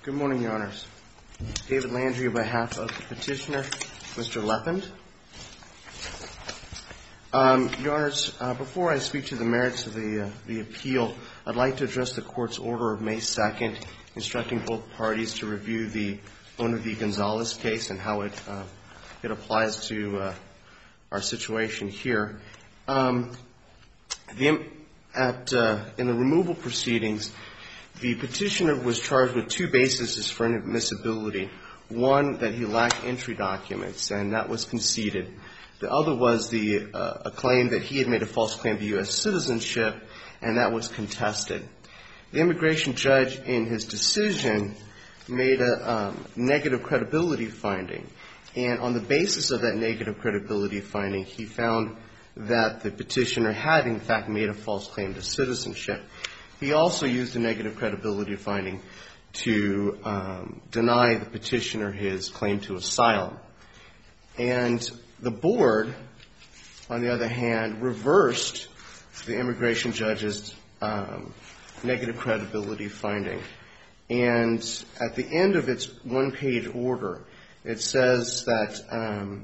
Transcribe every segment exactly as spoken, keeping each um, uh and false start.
Good morning, Your Honors. David Landry on behalf of the petitioner, Mister Leppind. Um, Your Honors, uh, before I speak to the merits of the, uh, the appeal, I'd like to address the Court's order of May second, instructing both parties to review the Bona v. Gonzalez case and how it, uh, it applies to uh, our situation here. Um, the, at, uh, in the removal proceedings, the petitioner was charged with two bases for inadmissibility. One, that he lacked entry documents, and that was conceded. The other was the uh, a claim that he had made a false claim to U S citizenship, and that was contested. The immigration judge, in his decision, made a um, negative credibility finding, and on the basis of that negative credibility finding, he found that the petitioner had, in fact, made a false claim to citizenship. He also used a negative credibility finding to um, deny the petitioner his claim to asylum. And the board, on the other hand, reversed the immigration judge's um, negative credibility finding. And at the end of its one-page order, it says that um,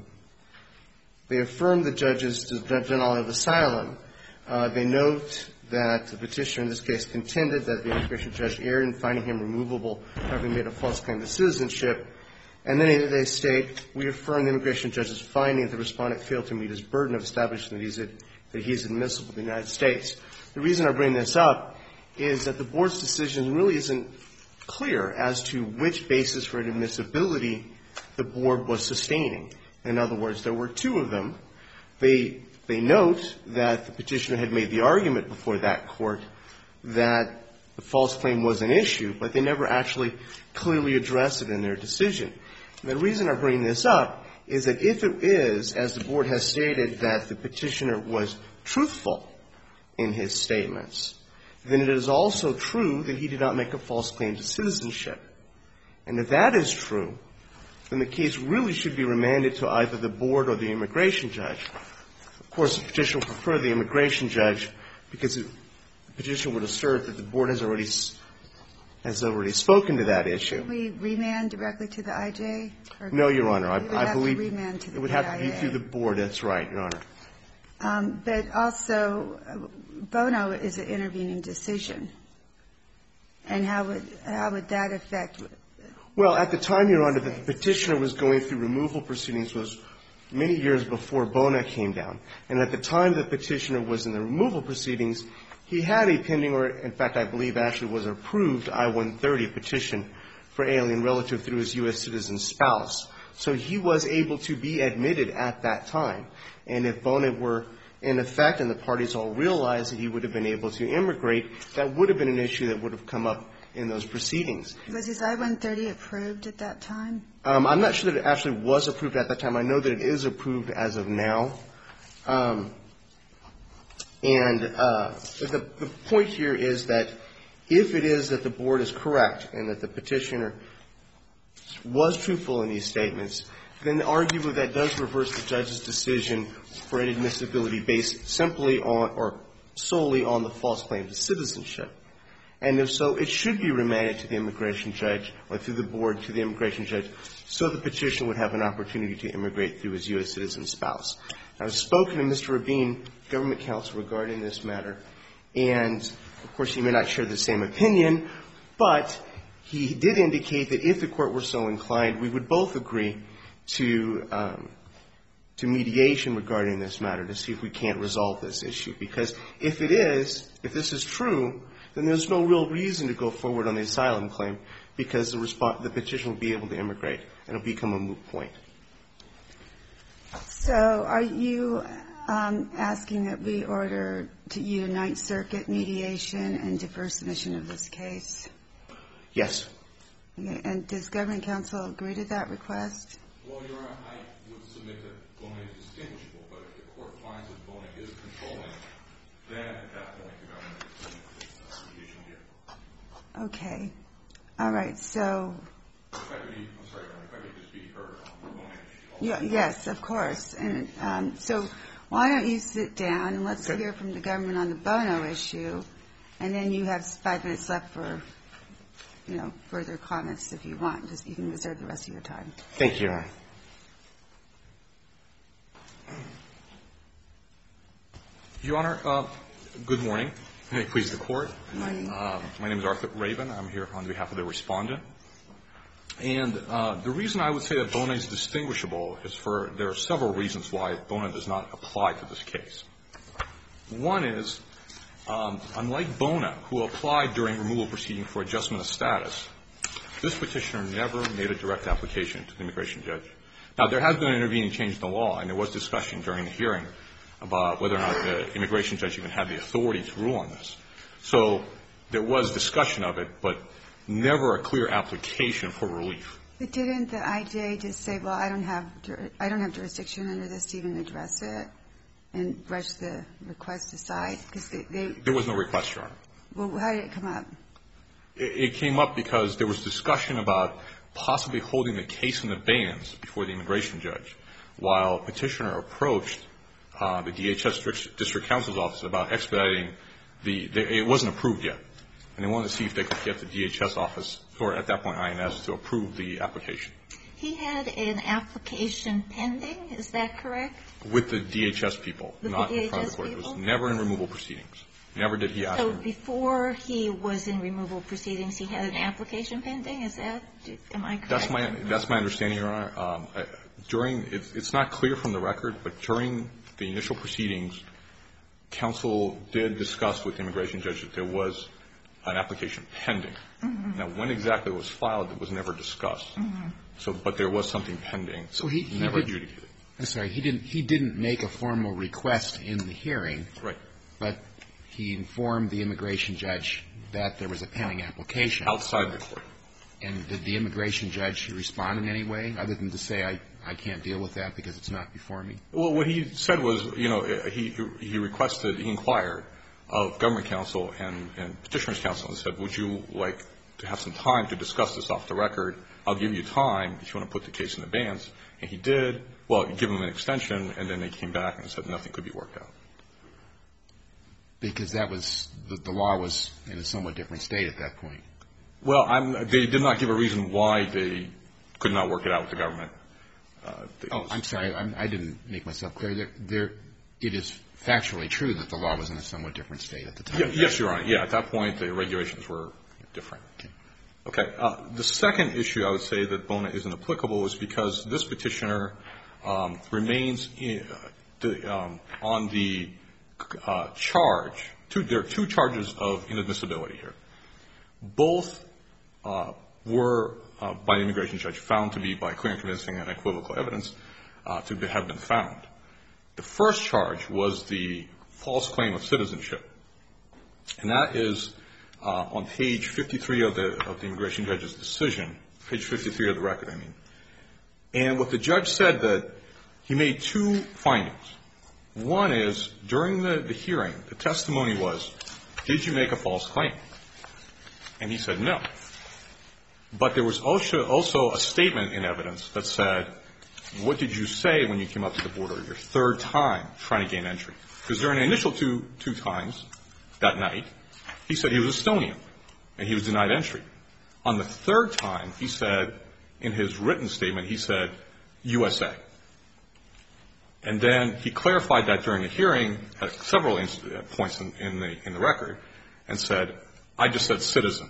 they affirm the judge's denial of asylum. Uh, they note that the petitioner in this case contended that the immigration judge erred in finding him removable, having made a false claim to citizenship. And then they state, we affirm the immigration judge's finding that the respondent failed to meet his burden of establishing that, he's a, that he is admissible in the United States. The reason I bring this up is that the board's decision really isn't clear as to which basis for admissibility the board was sustaining. In other words, there were two of them. They They note that the petitioner had made the argument before that court that the false claim was an issue, but they never actually clearly addressed it in their decision. And the reason I bring this up is that if it is, as the board has stated, that the petitioner was truthful in his statements, then it is also true that he did not make a false claim to citizenship. And if that is true, then the case really should be remanded to either the board or the immigration judge. Of course, the petitioner would prefer the immigration judge because the petitioner would assert that the board has already has already spoken to that issue. Can we remand directly to the I J? Or no, Your Honor. I, I believe it would have to be through the board. That's right, Your Honor. Um, but also, Bono is an intervening decision. And how would how would that affect? Well, at the time, Your Honor, the petitioner was going through removal proceedings was many years before Bona came down. And at the time the petitioner was in the removal proceedings, he had a pending, or in fact I believe actually was approved, I one thirty petition for alien relative through his U S citizen spouse. So he was able to be admitted at that time. And if Bona were in effect and the parties all realized that he would have been able to immigrate, that would have been an issue that would have come up in those proceedings. Was his I one thirty approved at that time? Um, I'm not sure that it actually was approved at that time. I know that it is approved as of now. Um, and uh, the, the point here is that if it is that the board is correct and that the petitioner was truthful in these statements, then arguably that does reverse the judge's decision for inadmissibility based simply on or solely on the false claim to citizenship. And if so, it should be remanded to the immigration judge or through the board to the immigration judge so the petitioner would have an opportunity to immigrate through his U S citizen spouse. I've spoken to Mister Rabin, government counsel, regarding this matter, and of course he may not share the same opinion, but he did indicate that if the court were so inclined, we would both agree to um, to mediation regarding this matter to see if we can't resolve this issue. Because if it is, if this is true, then there's no real reason to go forward on the asylum claim because the, resp- the petition will be able to immigrate and it will become a moot point. So are you um, asking that we order to you a Ninth Circuit mediation and defer submission of this case? Yes. Okay. And does government counsel agree to that request? Well, Your Honor, I would submit that Bona is distinguishable, but if the court finds that Bona is controlling, then at that point the government would submit the mediation here. Okay. All right. So. If I could be, I'm sorry, Your Honor, if I could just be heard on the Bona issue. Yeah, yes, of course. And um, so why don't you sit down and let's okay. hear from the government on the Bono issue, and then you have five minutes left for you know, further comments if you want. Just, you can reserve the rest of your time. Thank you, Your Honor. Your Honor, uh, good morning. May it please the Court. Good morning. Uh, my name is Arthur Rabin. I'm here on behalf of the Respondent. And uh, the reason I would say that Bona is distinguishable is for there are several reasons why Bona does not apply to this case. One is, um, unlike Bona, who applied during removal proceeding for adjustment of status, this petitioner never made a direct application to the immigration judge. Now, there has been an intervening change in the law, and there was discussion during the hearing about whether or not the immigration judge even had the authority to rule on this. So there was discussion of it, but never a clear application for relief. But didn't the I J just say, well, I don't have I don't have jurisdiction under this to even address it, and brush the request aside? Because they, they There was no request, Your Honor. Well, how did it come up? It, it came up because there was discussion about possibly holding the case in abeyance before the immigration judge, while petitioner approached uh, the D H S district, district counsel's office about expediting the, the – it wasn't approved yet. And they wanted to see if they could get the D H S office, or at that point I N S, to approve the application. He had an application pending, is that correct? With the D H S people, With not the in front of the court. D H S It was people? never in removal proceedings. Never did he ask So them. before he was in removal proceedings, he had an application pending? Is that – am I correct? That's my that's my understanding, Your Honor. Um, I, during it's, it's not clear from the record, but during the initial proceedings, counsel did discuss with the immigration judge that there was an application pending. Mm-hmm. Now, when exactly it was filed, it was never discussed. Mm-hmm. So, but there was something pending. So he, he never did, adjudicated. I'm sorry. He didn't. He didn't make a formal request in the hearing. Right. But he informed the immigration judge that there was a pending application Outside the court. And did the immigration judge respond in any way, other than to say, I, I can't deal with that because it's not before me? Well, what he said was, you know, he he requested, he inquired of government counsel and, and petitioner's counsel and said, would you like to have some time to discuss this off the record? I'll give you time if you want to put the case in advance. And he did. Well, give him an extension, and then they came back and said nothing could be worked out. Because that was, the, the law was in a somewhat different state at that point. Well, I'm, they did not give a reason why they could not work it out with the government. Uh, oh, I'm sorry. I'm, I didn't make myself clear. There, there, it is factually true that the law was in a somewhat different state at the time. Yeah, yes, Your Honor. Yeah, at that point, the regulations were different. Okay. Okay. Uh, the second issue I would say that Bona isn't applicable is because this petitioner um, remains in, uh, the, um, on the uh, charge. Two, there are two charges of inadmissibility here. Both uh, were, uh, by the immigration judge, found to be by clear and convincing and equivocal evidence uh, to be, have been found. The first charge was the false claim of citizenship, and that is uh, on page fifty-three of the of the immigration judge's decision, page fifty-three of the record, I mean. And what the judge said that he made two findings. One is, during the, the hearing, the testimony was, did you make a false claim? And he said no. But there was also, also a statement in evidence that said, what did you say when you came up to the border your third time trying to gain entry? Because during the initial two, two times that night, he said he was Estonian and he was denied entry. On the third time, he said, in his written statement, he said, U S A. And then he clarified that during the hearing at several points in, in, the, in the record and said, I just said citizen.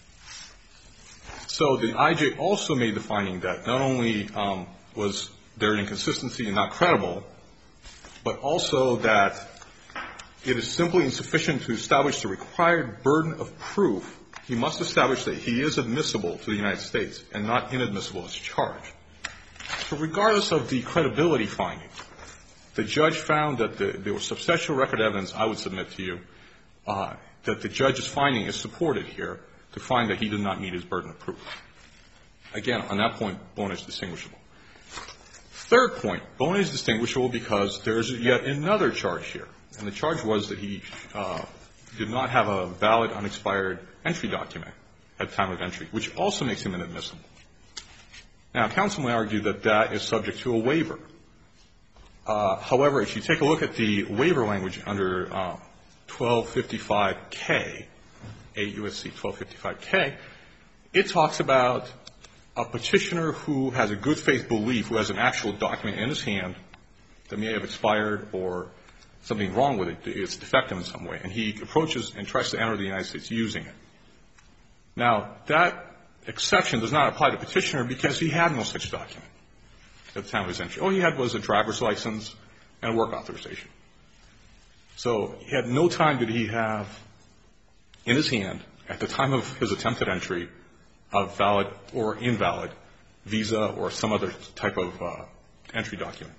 So the I J also made the finding that not only um, was there an inconsistency and not credible, but also that it is simply insufficient to establish the required burden of proof. He must establish that he is admissible to the United States and not inadmissible as charged. So regardless of the credibility finding, the judge found that the, there was substantial record evidence, I would submit to you, uh, that the judge's finding is supported here to find that he did not meet his burden of proof. Again, on that point, Bona is distinguishable. Third point, Bona is distinguishable because there is yet another charge here. And the charge was that he uh, did not have a valid, unexpired entry document at the time of entry, which also makes him inadmissible. Now, counsel may argue that that is subject to a waiver. Uh, however, if you take a look at the waiver language under uh, twelve fifty-five K, eight U S C twelve fifty-five K, It talks about a petitioner who has a good faith belief, who has an actual document in his hand that may have expired or something wrong with it, it's defective in some way, and he approaches and tries to enter the United States using it. Now, that exception does not apply to the petitioner because he had no such document at the time of his entry. All he had was a driver's license and a work authorization. So he had no time did he have in his hand at the time of his attempted entry a valid or invalid visa or some other type of uh, entry document.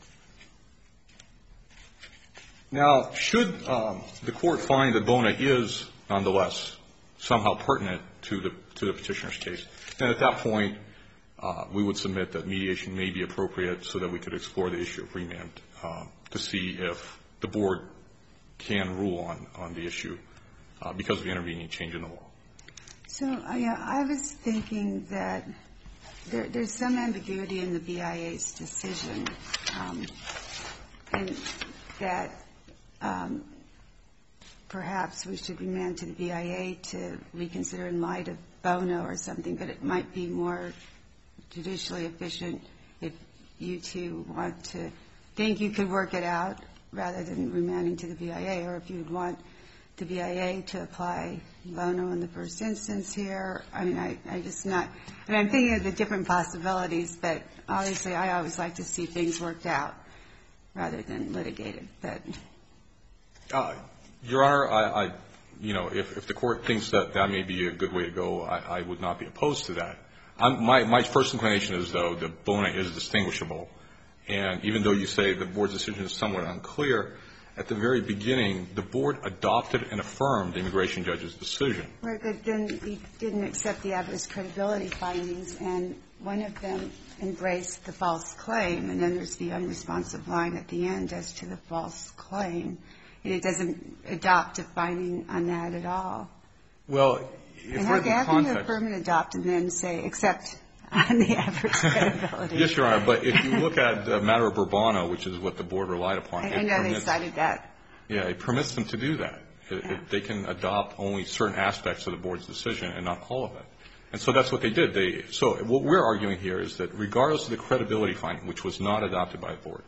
Now, should um, the court find that Bona is nonetheless somehow pertinent to the to the petitioner's case, then at that point uh, we would submit that mediation may be appropriate so that we could explore the issue of remand uh, to see if the board can rule on, on the issue uh, because of the intervening change in the law. So, uh, yeah, I was thinking that there, there's some ambiguity in the B I A's decision, um, and that um, perhaps we should remand to the B I A to reconsider in light of Bono or something, but it might be more judicially efficient if you two want to think you could work it out rather than remanding to the B I A, or if you would want the B I A to apply Bono in the first instance here. I mean, I, I just not, I mean, I'm thinking of the different possibilities, but obviously I always like to see things worked out rather than litigated. But Uh, Your Honor, I, I, you know, if, if the court thinks that that may be a good way to go, I, I would not be opposed to that. I'm, my, my first inclination is, though, that Bona is distinguishable. And even though you say the board's decision is somewhat unclear, at the very beginning, the board adopted and affirmed the immigration judge's decision. Right, but then we didn't accept the adverse credibility findings, and one of them embraced the false claim, and then there's the unresponsive line at the end as to the false claim. And it doesn't adopt a finding on that at all. Well, if and we're in the how context... can you affirm and adopt and then say, except on the adverse credibility? Yes, Your Honor, but if you look at the matter of Bourbano, which is what the board relied upon... I, I know permits, they cited that. Yeah, it permits them to do that. It, yeah. it, they can adopt only certain aspects of the board's decision and not all of it. And so that's what they did. They, so what we're arguing here is that regardless of the credibility finding, which was not adopted by the board,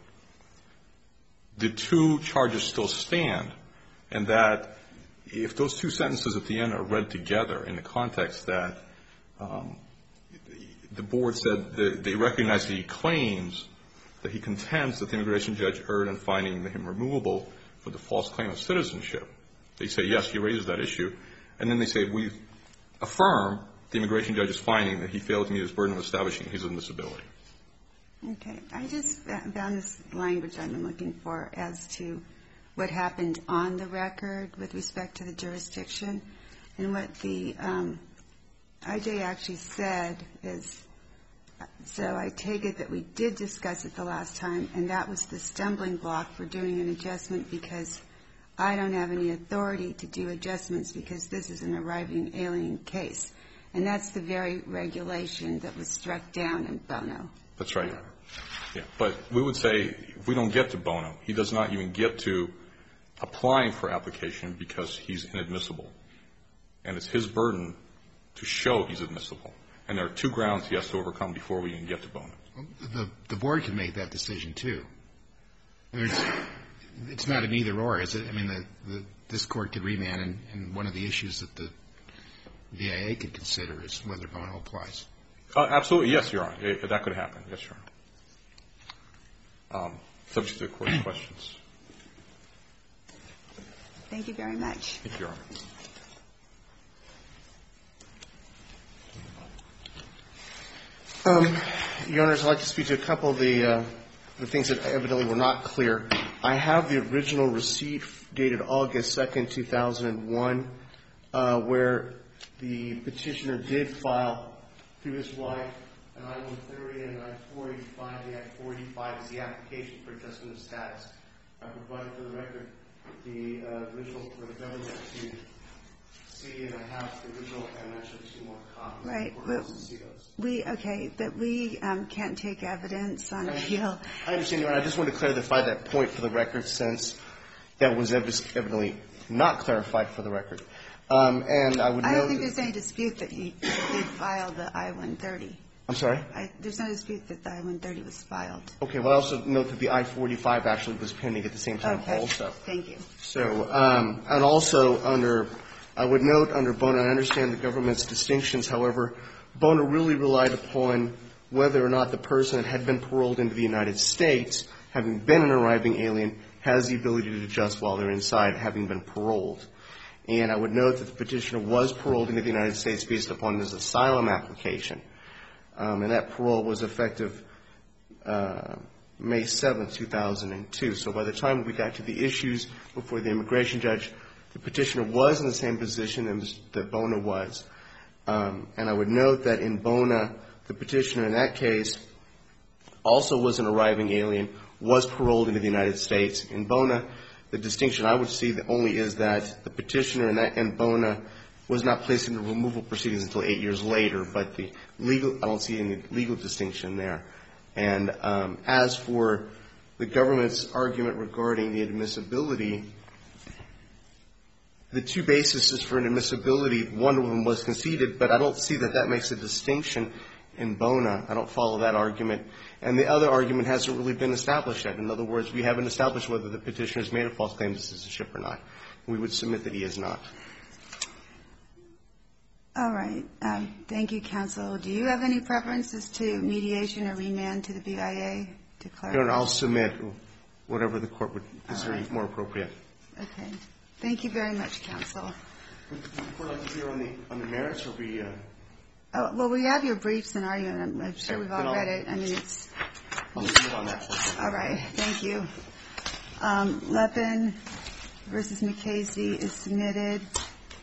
the two charges still stand, and that if those two sentences at the end are read together in the context that um, the board said that they recognize that he claims that he contends that the immigration judge erred in finding him removable for the false claim of citizenship. They say, yes, he raises that issue. And then they say, we affirm the immigration judge's finding that he failed to meet his burden of establishing his admissibility. Okay. I just found this language I've been looking for as to what happened on the record with respect to the jurisdiction. And what the um, I J actually said is, so I take it that we did discuss it the last time, and that was the stumbling block for doing an adjustment because I don't have any authority to do adjustments because this is an arriving alien case. And that's the very regulation that was struck down in Bono. That's right. Yeah. But we would say if we don't get to Bono, he does not even get to applying for application because he's inadmissible. And it's his burden to show he's admissible. And there are two grounds he has to overcome before we even get to Bono. The, the board can make that decision, too. There's, it's not an either-or, is it? I mean, the, the, this court could remand, and, and one of the issues that the B I A could consider is whether Bono applies. Uh, absolutely, yes, Your Honor. It, that could happen, yes, Your Honor. Um, subject to the court's questions. Thank you very much. Thank you, Your Honor. Um, Your Honors, I'd like to speak to a couple of the, uh, the things that evidently were not clear. I have the original receipt dated August second, two thousand one, uh, where the petitioner did file through his wife an I one thirty and an I four eighty-five. The I four eighty-five is the application for adjustment of status. I provided for the record the uh, original for the government to see, and I have the original and actually two more copies. Right. Well, see those. We, okay, but we um, can't take evidence on appeal. I understand, Your Honor. I just want to clarify that point for the record since that was evidently not clarified for the record. Um, and I would I note don't think that- there's any dispute that he did file the I one thirty. I'm sorry? I, there's no dispute that the I one thirty was filed. Okay. Well, I also note that the I forty-five actually was pending at the same time Okay. also. Thank you. So, um, and also under, I would note under Bona, I understand the government's distinctions. However, Bona really relied upon whether or not the person had been paroled into the United States, having been an arriving alien, has the ability to adjust while they're inside, having been paroled. And I would note that the petitioner was paroled into the United States based upon his asylum application. Um, and that parole was effective uh, May seventh, two thousand two. So by the time we got to the issues before the immigration judge, the petitioner was in the same position that Bona was. Um, and I would note that in Bona, the petitioner in that case also was an arriving alien, was paroled into the United States. In Bona, the distinction I would see only is that the petitioner in, that, in Bona was not placed into removal proceedings until eight years later, but the legal, I don't see any legal distinction there. And um, as for the government's argument regarding the admissibility, the two bases for an admissibility, one of them was conceded, but I don't see that that makes a distinction in Bona. I don't follow that argument. And the other argument hasn't really been established yet. In other words, we haven't established whether the petitioner has made a false claim to citizenship or not. We would submit that he has not. All right. Um, thank you, counsel. Do you have any preferences to mediation or remand to the B I A to clarify? No, no, I'll submit whatever the court would consider right. more appropriate. Okay. Thank you very much, counsel. Would the court like to hear on the, on the merits, or we... Uh, Oh, well, we have your briefs and argument. I'm, I'm sure Okay, we've all then I'll- read it. I mean, it's... I'll submit on that one. All right. Thank you. Um, Lepin versus McCasey is submitted.